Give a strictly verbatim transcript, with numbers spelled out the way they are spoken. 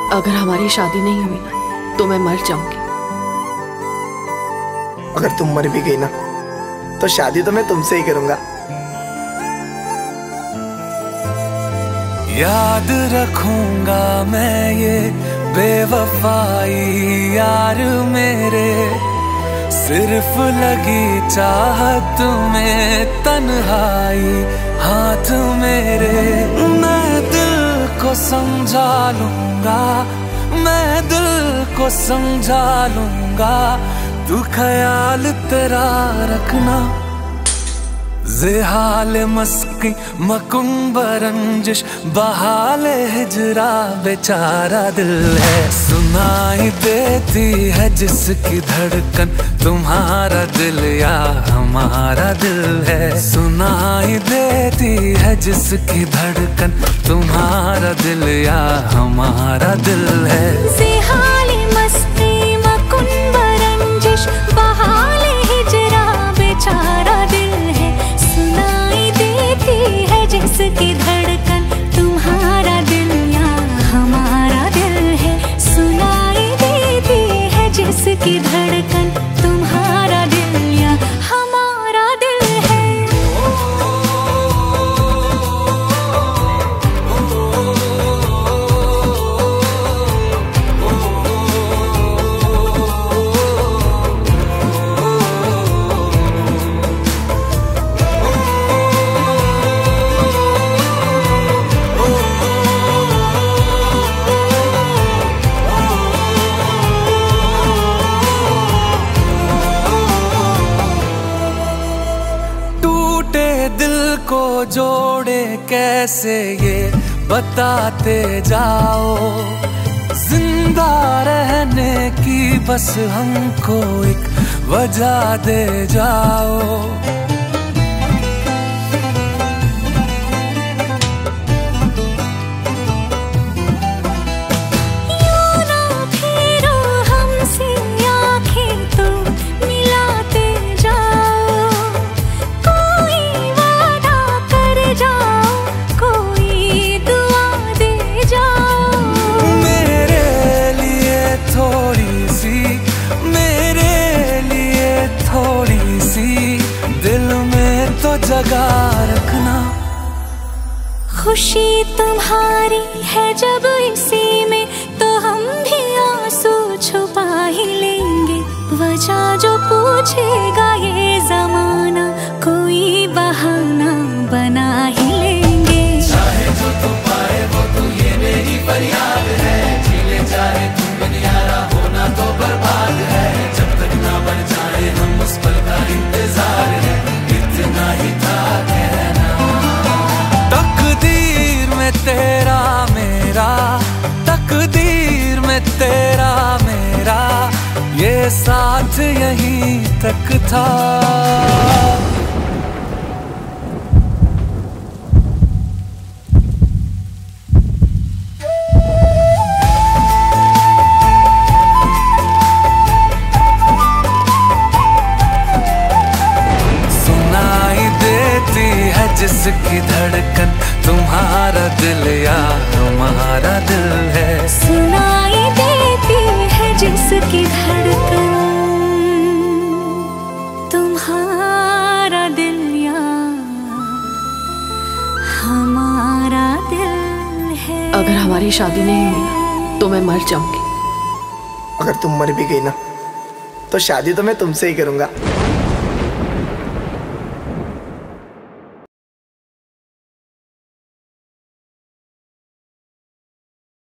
अगर हमारी शादी नहीं हुई ना तो मैं मर जाऊंगी। अगर तुम मर भी गई ना तो शादी तो मैं तुमसे ही करूंगा। याद रखूंगा मैं ये बेवफाई यार मेरे, सिर्फ लगी चाहत में तन्हाई हाथ मेरे। मैं दिल को समझा लूंगा, मैं दिल को समझा लूंगा, तू ख्याल तेरा रखना। ज़ेहाल मस्की मकुंब रंजिश बहाल हिजरा बेचारा दिल है। सुनाई देती है जिसकी धड़कन तुम्हारा दिल या हमारा दिल है। सुनाई देती है जिसकी धड़कन तुम्हारा दिल या हमारा दिल है। ज़ेहाल मस्ती मकुंब रंजिश बहाल हिजरा बेचारा दिल है। सुनाई देती है जिसकी धड़कन तुम्हारा दिल या हमारा दिल है। सुनाई देती है जिसकी धड़कन तुम्हारा दिल या हमारा दिल है। दिल को जोड़े कैसे ये बताते जाओ, जिंदा रहने की बस हमको एक वजह दे जाओ। जगा रखना। खुशी तुम्हारी है जब इसी में तो हम भी आंसू छुपा ही लेंगे। वजह जो पूछेगा ये जमाना कोई बहाना बना ही लेंगे। चाहे जो तू पाए वो तू ये मेरी फरियाद है। जीने चाहे तुम यारा होना तो बर्बाद है। जब तक ना बन जाए हम उस पल का इंतजार है। इतना ही था कहना। तकदीर में तेरा मेरा, तकदीर में तेरा मेरा, ये साथ यहीं तक था। जिसकी धड़कन तुम्हारा दिल या हमारा दिल है। सुनाई देती है जिसकी धड़कन तुम्हारा दिल या हमारा दिल है। अगर हमारी शादी नहीं हुई ना तो मैं मर जाऊंगी। अगर तुम मर भी गई ना तो शादी तो मैं तुमसे ही करूंगा।